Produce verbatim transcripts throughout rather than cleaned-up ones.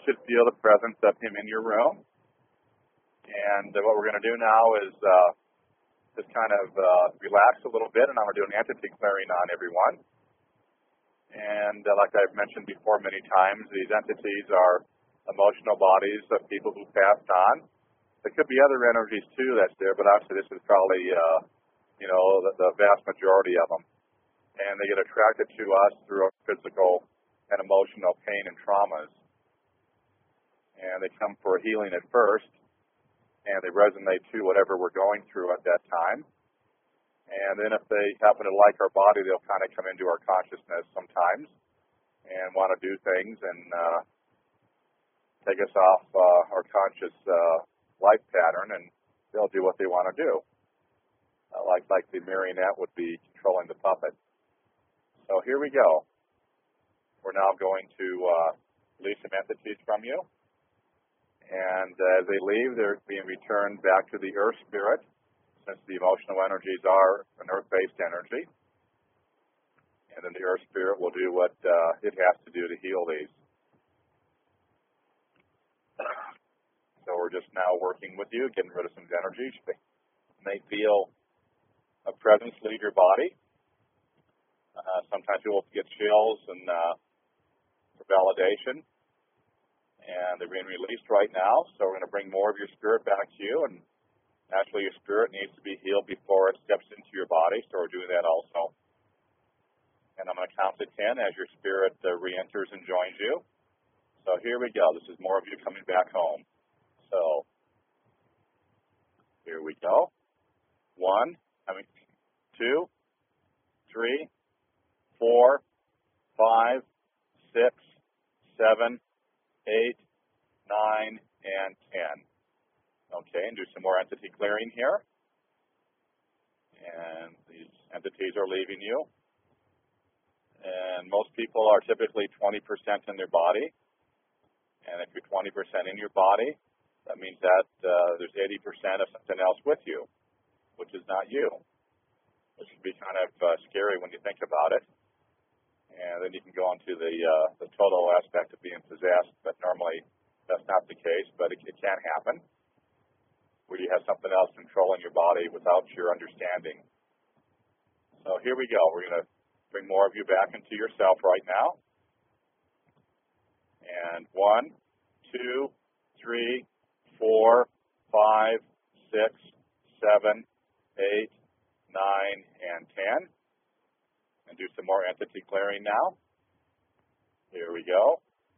should feel the presence of him in your room. And uh, what we're going to do now is uh, just kind of uh, relax a little bit, and I'm going to do an entity clearing on everyone. And uh, like I've mentioned before many times, these entities are emotional bodies of people who passed on. There could be other energies too that's there, but obviously this is probably, uh, you know, the, the vast majority of them. And they get attracted to us through our physical and emotional pain and traumas. And they come for healing at first, and they resonate to whatever we're going through at that time. And then if they happen to like our body, they'll kind of come into our consciousness sometimes and want to do things and uh, take us off uh, our conscious uh, life pattern, and they'll do what they want to do, uh, like like the marionette would be controlling the puppet. So here we go. We're now going to uh, release some entities from you. And as they leave, they're being returned back to the earth spirit, since the emotional energies are an earth-based energy. And then the earth spirit will do what uh, it has to do to heal these. So we're just now working with you, getting rid of some energies. You may feel a presence leave your body. Uh, sometimes you'll get chills and uh, for validation. And they're being released right now, so we're going to bring more of your spirit back to you, and naturally your spirit needs to be healed before it steps into your body, so we're doing that also. And I'm going to count to ten as your spirit uh, re-enters and joins you. So here we go. This is more of you coming back home. So here we go. One, I mean, two, three, four, five, six, seven, eight, nine, and ten. Okay, and do some more entity clearing here. And these entities are leaving you. And most people are typically twenty percent in their body. And if you're twenty percent in your body, that means that uh, there's eighty percent of something else with you, which is not you. This can be kind of uh, scary when you think about it. And then you can go into the uh, the total aspect of being possessed, but normally that's not the case, but it, it can happen, where you have something else controlling your body without your understanding. So here we go. We're going to bring more of you back into yourself right now. And one, two, three, four, five, six, seven, eight, nine, and ten. And do some more entity clearing now. Here we go.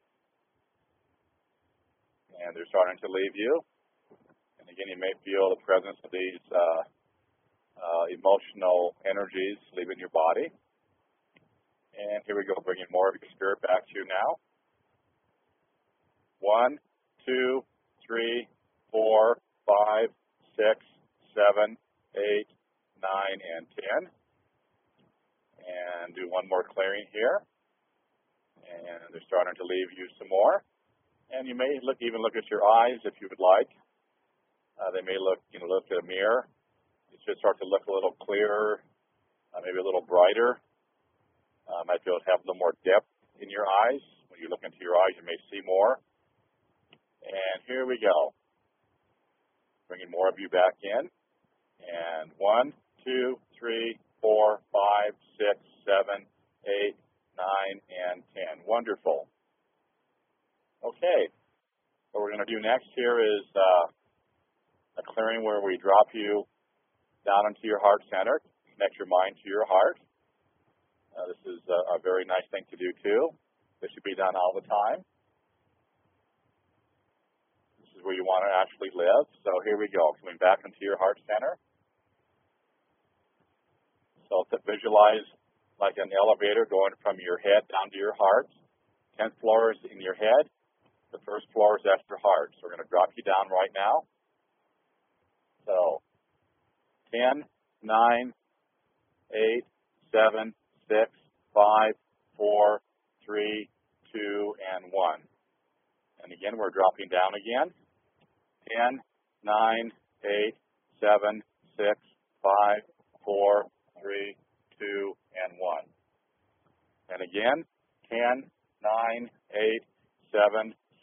And they're starting to leave you. And again, you may feel the presence of these uh, uh, emotional energies leaving your body. And here we go, bringing more of your spirit back to you now. One, two, three, four, five, six, seven, eight, nine, and ten. And do one more clearing here. And they're starting to leave you some more. And you may look, even look at your eyes if you would like. Uh, they may look, you know, look at a mirror. It should start to look a little clearer, uh, maybe a little brighter. Uh, might be able to have a little more depth in your eyes. When you look into your eyes, you may see more. And here we go. Bringing more of you back in. And one, two, three, four, five, six, seven, eight, nine, and ten. Wonderful. Okay. What we're going to do next here is uh, a clearing where we drop you down into your heart center, connect your mind to your heart. Uh, this is a, a very nice thing to do too. This should be done all the time. This is where you want to actually live. So here we go, coming back into your heart center. So to visualize like an elevator going from your head down to your heart. Tenth floor is in your head. The first floor is at your heart. So we're going to drop you down right now. So ten, nine, eight, seven, six, five, four, three, two, and one. And again, we're dropping down again. ten, nine, eight, seven, six, five, four, three, two, and one. And again, ten, nine, eight, seven,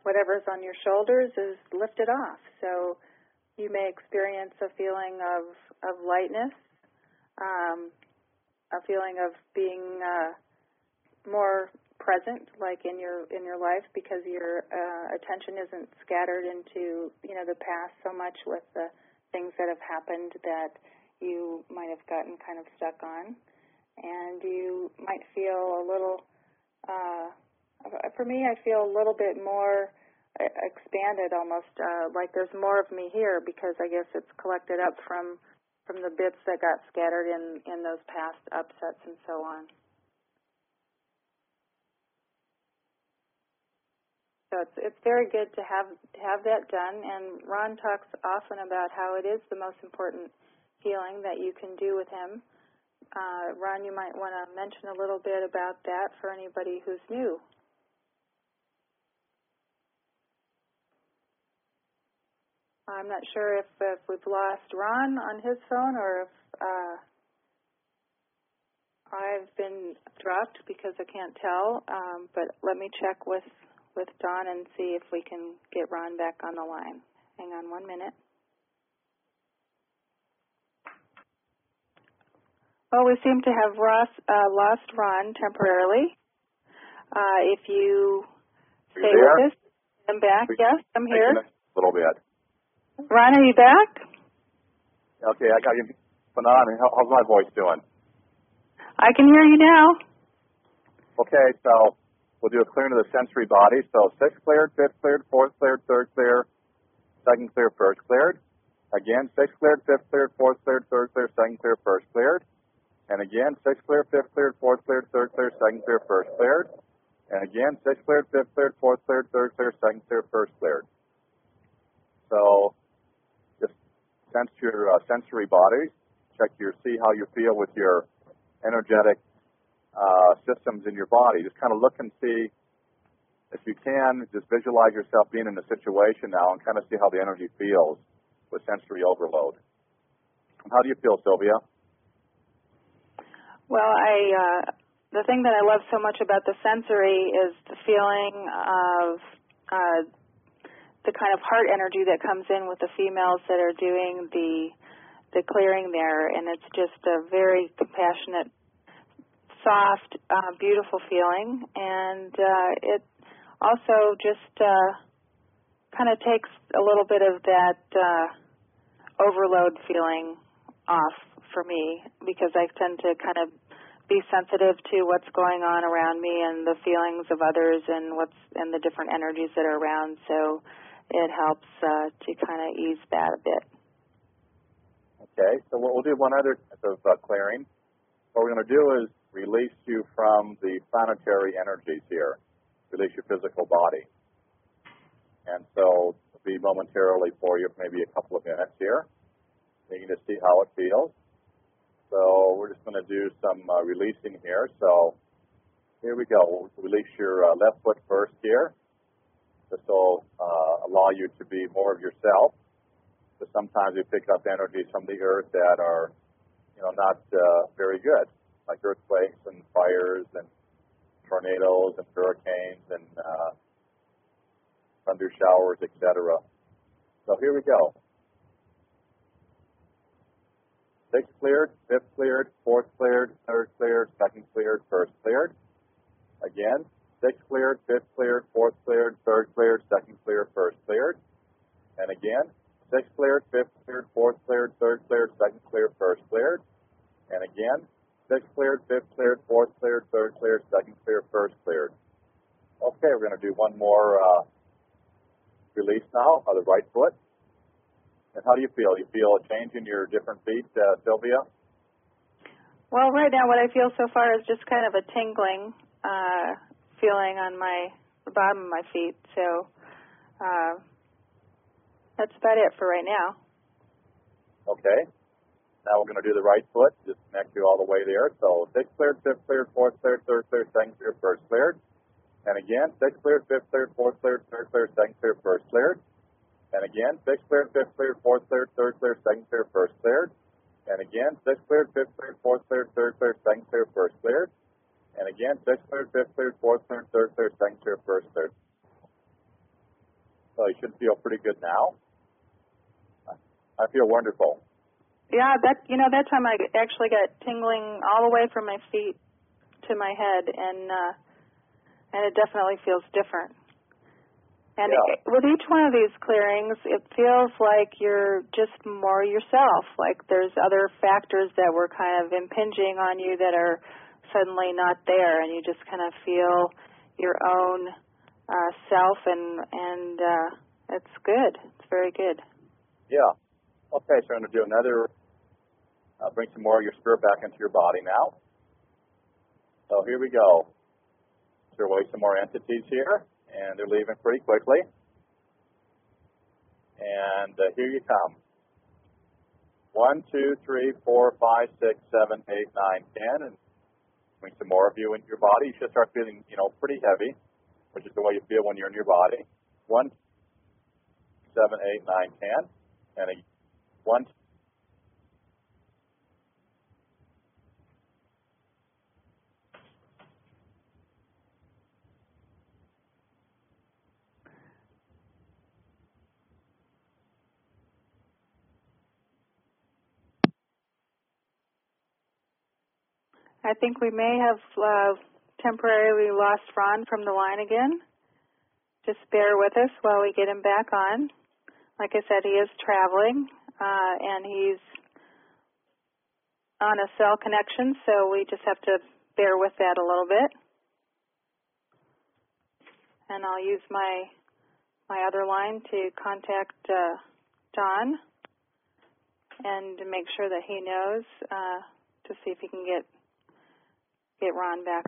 whatever's on your shoulders is lifted off. So you may experience a feeling of, of lightness, um, a feeling of being uh, more present, like in your in your life, because your uh, attention isn't scattered into you know the past so much with the things that have happened that you might have gotten kind of stuck on, and you might feel a little. Uh, for me, I feel a little bit more expanded, almost uh, like there's more of me here, because I guess it's collected up from from the bits that got scattered in in those past upsets and so on. So it's it's very good to have to have that done. And Ron talks often about how it is the most important feeling that you can do with him. Uh, Ron, you might want to mention a little bit about that for anybody who's new. I'm not sure if, if we've lost Ron on his phone or if uh, I've been dropped, because I can't tell. Um, but let me check with, with Don and see if we can get Ron back on the line. Hang on one minute. Well, we seem to have Ross, uh, lost Ron temporarily. Uh, if you stay you with us, I'm back. Yes, I'm here. A little bit. Ron, are you back? Okay, I got you put on. How's my voice doing? I can hear you now. Okay, so we'll do a clearing of the sensory body. So sixth cleared, fifth cleared, fourth cleared, third clear, second clear, first cleared. Again, sixth cleared, fifth cleared, fourth cleared, third clear, second clear, first cleared. And again, sixth cleared, fifth cleared, fourth cleared, third clear, second clear, first cleared. And again, sixth cleared, fifth cleared, fourth cleared, third clear, second clear, first cleared. So just sense your uh, sensory bodies. Check your, see how you feel with your energetic uh, systems in your body. Just kind of look and see, if you can, just visualize yourself being in the situation now and kind of see how the energy feels with sensory overload. How do you feel, Sylvia? Well, I uh, the thing that I love so much about the sensory is the feeling of uh, the kind of heart energy that comes in with the females that are doing the the clearing there, and it's just a very compassionate, soft, uh, beautiful feeling, and uh, it also just uh, kind of takes a little bit of that uh, overload feeling off for me, because I tend to kind of be sensitive to what's going on around me and the feelings of others and what's and the different energies that are around. So it helps uh, to kind of ease that a bit. Okay, so we'll do one other type of uh, clearing. What we're going to do is release you from the planetary energies here, release your physical body. And so it'll be momentarily for you, maybe a couple of minutes here. You can just see how it feels. So we're just going to do some uh, releasing here. So here we go. We'll release your uh, left foot first here. This will uh, allow you to be more of yourself. So sometimes we pick up energies from the earth that are, you know, not uh, very good, like earthquakes and fires and tornadoes and hurricanes and uh, thunder showers, et cetera. So here we go. Sixth cleared, fifth cleared, fourth cleared, third cleared, second cleared, first cleared. Again, sixth cleared, fifth cleared, fourth cleared, third cleared, second cleared, first cleared. And again, sixth cleared, fifth cleared, fourth cleared, third cleared, second cleared, first cleared. And again, sixth cleared, fifth cleared, fourth cleared, third cleared, second cleared, first cleared. Okay, we're going to do one more uh, release now of the right foot. And how do you feel? You feel a change in your different feet, uh, Sylvia? Well, right now what I feel so far is just kind of a tingling uh, feeling on my the bottom of my feet. So uh, that's about it for right now. Okay. Now we're going to do the right foot. Just connect you all the way there. So sixth cleared, fifth cleared, fourth cleared, third cleared, second cleared, first cleared. And again, sixth cleared, fifth cleared, fourth cleared, third cleared, second cleared, first cleared. And again, sixth cleared, fifth cleared, fourth cleared, third cleared, second cleared, first cleared. And again, sixth cleared, fifth cleared, fourth cleared, third cleared, second cleared, first cleared. And again, sixth cleared, fifth cleared, fourth cleared, third cleared, second cleared, first cleared. So you should feel pretty good now. I feel wonderful. Yeah, that you know that time I actually got tingling all the way from my feet to my head, and uh, and it definitely feels different. And Yeah. it, with each one of these clearings, it feels like you're just more yourself. Like there's other factors that were kind of impinging on you that are suddenly not there, and you just kind of feel your own uh, self, and and uh, it's good. It's very good. Yeah. Okay, so I'm going to do another, uh, bring some more of your spirit back into your body now. So here we go. Clear away some more entities here, and they're leaving pretty quickly. And uh, here you come. One, two, three, four, five, six, seven, eight, nine, ten, and bring some more of you into your body. You should start feeling, you know, pretty heavy, which is the way you feel when you're in your body. One, seven, eight, nine, ten, and a one. I think we may have uh, temporarily lost Ron from the line again. Just bear with us while we get him back on. Like I said, he is traveling, uh, and he's on a cell connection, so we just have to bear with that a little bit. And I'll use my my other line to contact uh, Don and to make sure that he knows uh, to see if he can get get Ron back.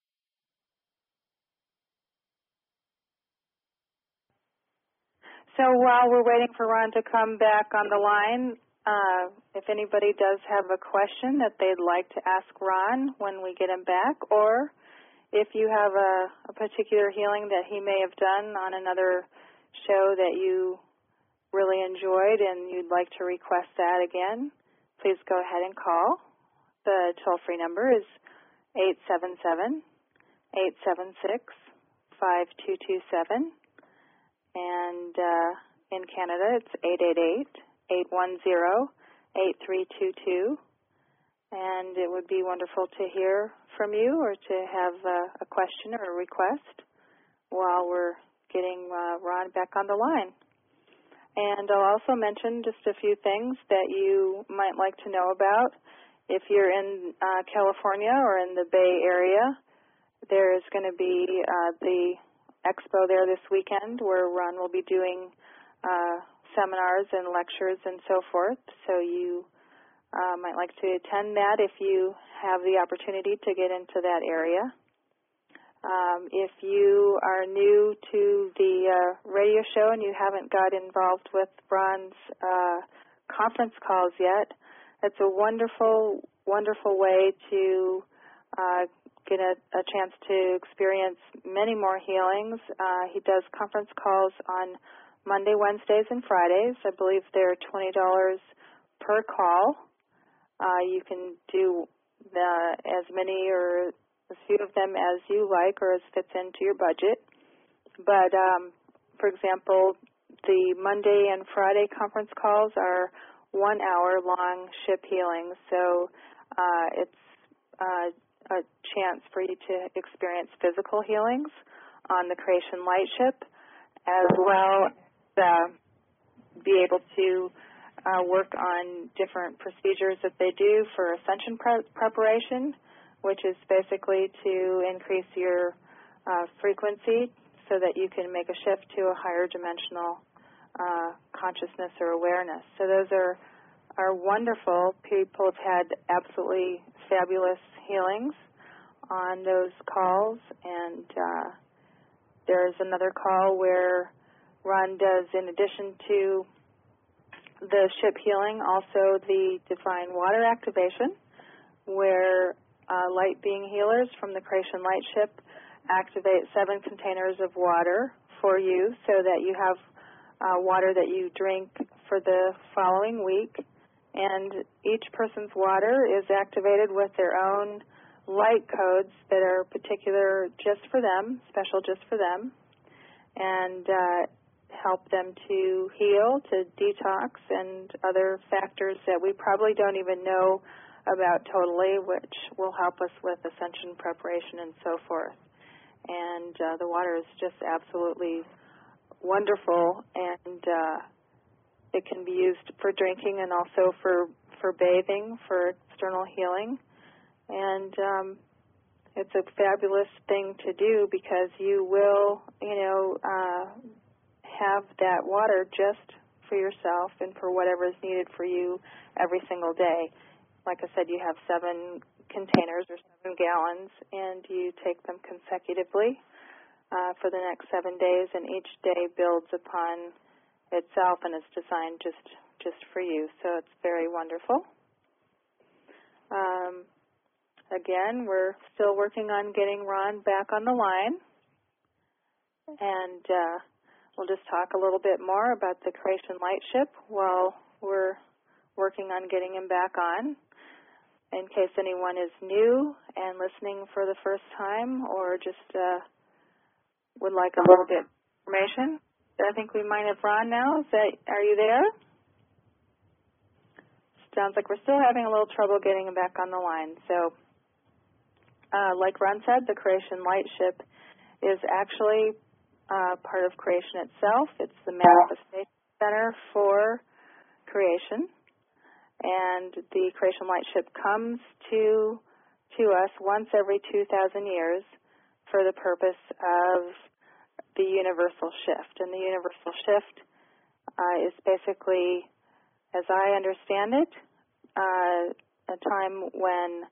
So while we're waiting for Ron to come back on the line, uh, if anybody does have a question that they'd like to ask Ron when we get him back, or if you have a, a particular healing that he may have done on another show that you really enjoyed and you'd like to request that again, please go ahead and call. The toll-free number is eight seven seven, eight seven six, five two two seven. And uh, in Canada, it's eight eight eight, eight one zero, eight three two two. And it would be wonderful to hear from you or to have uh, a question or a request while we're getting uh, Ron back on the line. And I'll also mention just a few things that you might like to know about. If you're in uh, California or in the Bay Area, there is going to be uh, the expo there this weekend where Ron will be doing uh, seminars and lectures and so forth. So you uh, might like to attend that if you have the opportunity to get into that area. Um, if you are new to the uh, radio show and you haven't got involved with Ron's uh, conference calls yet, it's a wonderful, wonderful way to uh, get a, a chance to experience many more healings. Uh, he does conference calls on Monday, Wednesdays, and Fridays. I believe they're twenty dollars per call. Uh, you can do the, as many or as few of them as you like or as fits into your budget. But, um, for example, the Monday and Friday conference calls are one-hour-long ship healings. So uh, it's uh, a chance for you to experience physical healings on the Creation Light Ship, as well as uh, be able to uh, work on different procedures that they do for ascension pre- preparation, which is basically to increase your uh, frequency so that you can make a shift to a higher dimensional uh, consciousness or awareness. So those are are wonderful. People have had absolutely fabulous healings on those calls, and uh, there's another call where Ron does, in addition to the ship healing, also the divine water activation, where uh, light being healers from the Creation Light Ship activate seven containers of water for you so that you have uh, water that you drink for the following week. And each person's water is activated with their own light codes that are particular just for them, special just for them. And uh, help them to heal, to detox, and other factors that we probably don't even know about totally, which will help us with ascension preparation and so forth. And uh, the water is just absolutely wonderful, and uh, it can be used for drinking and also for, for bathing, for external healing. And um, it's a fabulous thing to do because you will, you know, uh, have that water just for yourself and for whatever is needed for you every single day. Like I said, you have seven containers or seven gallons, and you take them consecutively uh, for the next seven days, and each day builds upon itself and is designed just, just for you. So it's very wonderful. Um, again, we're still working on getting Ron back on the line, and uh, we'll just talk a little bit more about the Creation Lightship while we're working on getting him back on. In case anyone is new and listening for the first time or just uh, would like a little bit of information, I think we might have Ron now. Is that, are you there? Sounds like we're still having a little trouble getting him back on the line. So, uh, like Ron said, the Creation Lightship is actually uh, part of creation itself. It's the manifestation center for creation. And the Creation Lightship comes to to us once every two thousand years for the purpose of the universal shift. And the universal shift uh, is basically, as I understand it, uh, a time when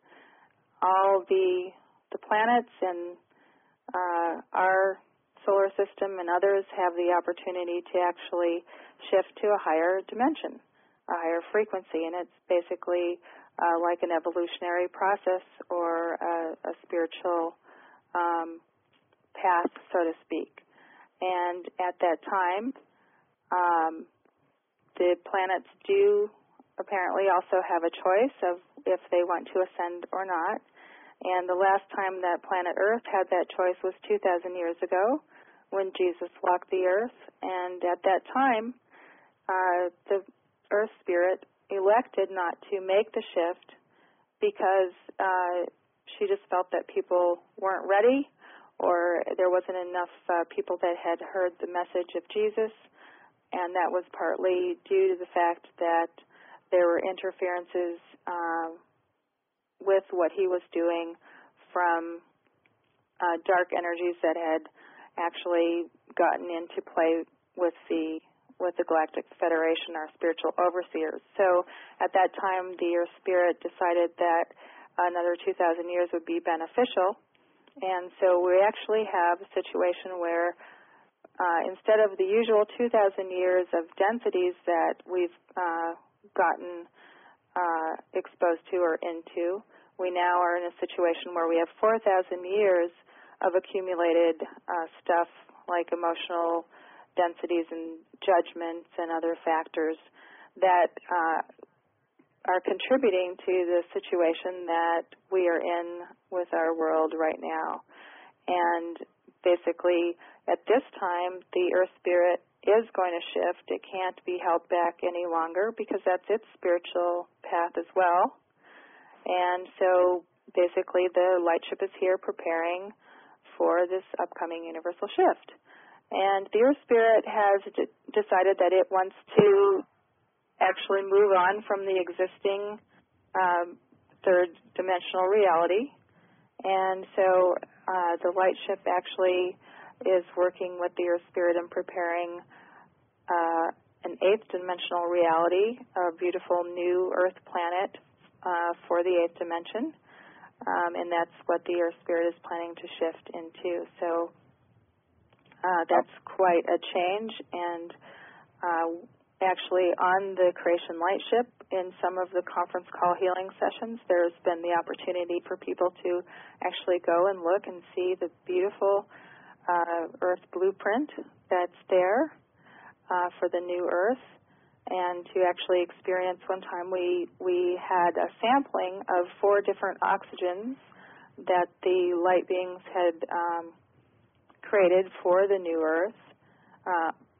all the the planets and uh, our solar system and others have the opportunity to actually shift to a higher dimension, a higher frequency, and it's basically uh, like an evolutionary process or a, a spiritual um, path, so to speak. And at that time, um, the planets do apparently also have a choice of if they want to ascend or not. And the last time that planet Earth had that choice was two thousand years ago when Jesus walked the Earth. And at that time, uh, the Earth Spirit elected not to make the shift because uh, she just felt that people weren't ready or there wasn't enough uh, people that had heard the message of Jesus, and that was partly due to the fact that there were interferences uh, with what he was doing from uh, dark energies that had actually gotten into play with the with the Galactic Federation, our spiritual overseers. So at that time, the Earth Spirit decided that another two thousand years would be beneficial. And so we actually have a situation where uh, instead of the usual two thousand years of densities that we've uh, gotten uh, exposed to or into, we now are in a situation where we have four thousand years of accumulated uh, stuff like emotional densities and judgments and other factors that uh, are contributing to the situation that we are in with our world right now. And basically, at this time, the Earth Spirit is going to shift. It can't be held back any longer because that's its spiritual path as well. And so basically, the Lightship is here preparing for this upcoming universal shift. And the Earth Spirit has d- decided that it wants to actually move on from the existing um, third dimensional reality. And so uh, the Lightship actually is working with the Earth Spirit and preparing uh, an eighth dimensional reality, a beautiful new Earth planet uh, for the eighth dimension. Um, and that's what the Earth Spirit is planning to shift into. So Uh, that's quite a change, and uh, actually on the Creation Lightship, in some of the conference call healing sessions, there's been the opportunity for people to actually go and look and see the beautiful uh, Earth blueprint that's there uh, for the new Earth, and to actually experience one time we, we had a sampling of four different oxygens that the light beings had um, created for the new Earth, uh,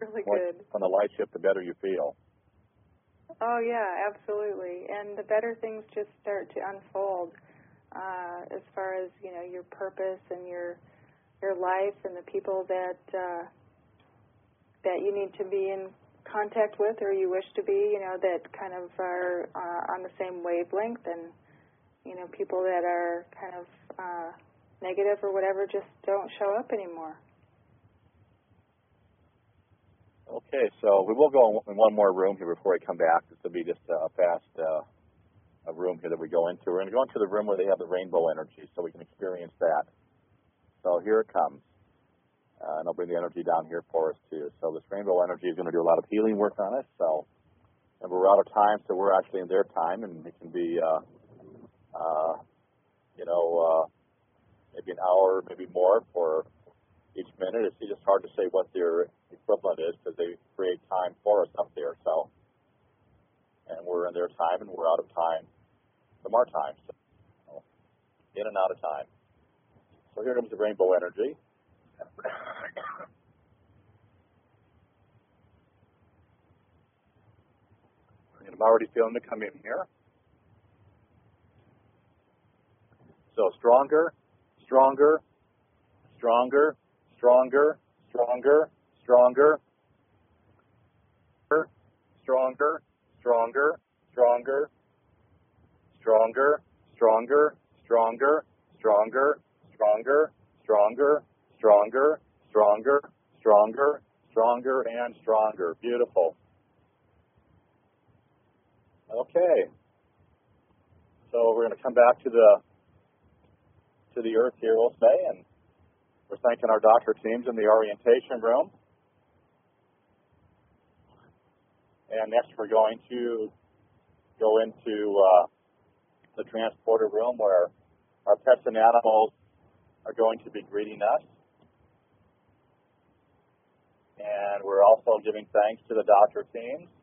really more good. on the light shift, the better you feel. Oh, yeah, absolutely. And the better things just start to unfold uh, as far as, you know, your purpose and your your life and the people that uh, that you need to be in contact with or you wish to be, you know, that kind of are uh, on the same wavelength, and, you know, people that are kind of uh, negative or whatever just don't show up anymore. Okay, so we will go in one more room here before I come back. This will be just a fast uh, a room here that we go into. We're going to go into the room where they have the rainbow energy so we can experience that. So here it comes. Uh, and I'll bring the energy down here for us, too. So this rainbow energy is going to do a lot of healing work on us. So and we're out of time, so we're actually in their time, and it can be, uh, uh, you know, uh, maybe an hour, maybe more for each minute. It's just hard to say what their equivalent is because they create time for us up there. So, and we're in their time, and we're out of time from our time. So, in and out of time. So here comes the rainbow energy. And I'm already feeling it come in here. So stronger, stronger, stronger, stronger, stronger, stronger, stronger, stronger, stronger, stronger, stronger, stronger, stronger, stronger, stronger, stronger, stronger, stronger, stronger, and stronger. Beautiful. Okay. So we're going to come back to the to the earth here, we'll say, and we're thanking our doctor teams in the orientation room. And next we're going to go into uh, the transporter room where our pets and animals are going to be greeting us. And we're also giving thanks to the doctor teams.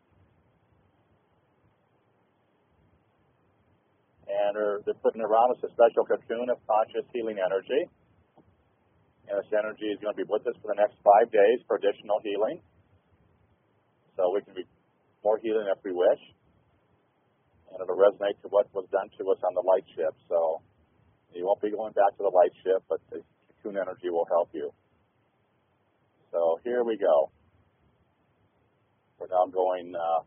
And they're, they're putting around us a special cocoon of conscious healing energy. And this energy is going to be with us for the next five days for additional healing. So we can be more healing if we wish. And it'll resonate to what was done to us on the light ship. So you won't be going back to the light ship, but the cocoon energy will help you. So here we go. We're now going uh,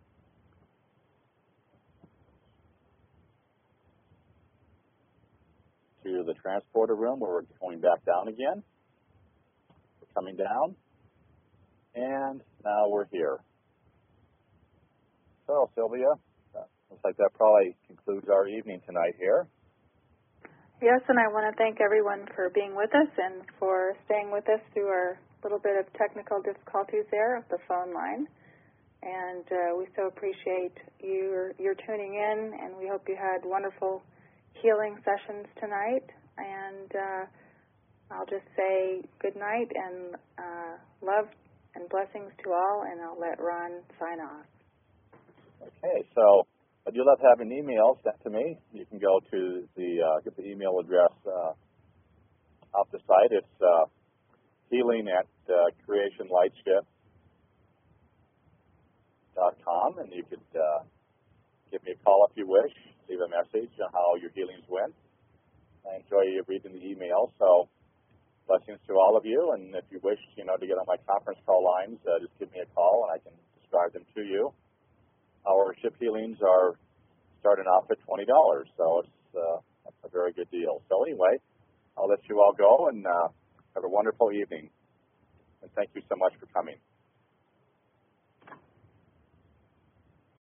to the transporter room where we're going back down again. We're coming down. And now we're here. So, Sylvia, uh, looks like that probably concludes our evening tonight here. Yes, and I want to thank everyone for being with us and for staying with us through our little bit of technical difficulties there of the phone line. And uh, we so appreciate your, your tuning in, and we hope you had wonderful healing sessions tonight. And uh, I'll just say good night and uh, love and blessings to all, and I'll let Ron sign off. Okay, so I do love having emails sent to me. You can go to the, uh, get the email address uh, off the site. It's uh, healing at uh, creation lightship dot com, and you could uh, give me a call if you wish, leave a message on how your healings went. I enjoy reading the email, so blessings to all of you, and if you wish, you know, to get on my conference call lines, uh, just give me a call and I can describe them to you. Our ship healings are starting off at twenty dollars, so it's uh, that's a very good deal. So anyway, I'll let you all go, and uh, have a wonderful evening, and thank you so much for coming.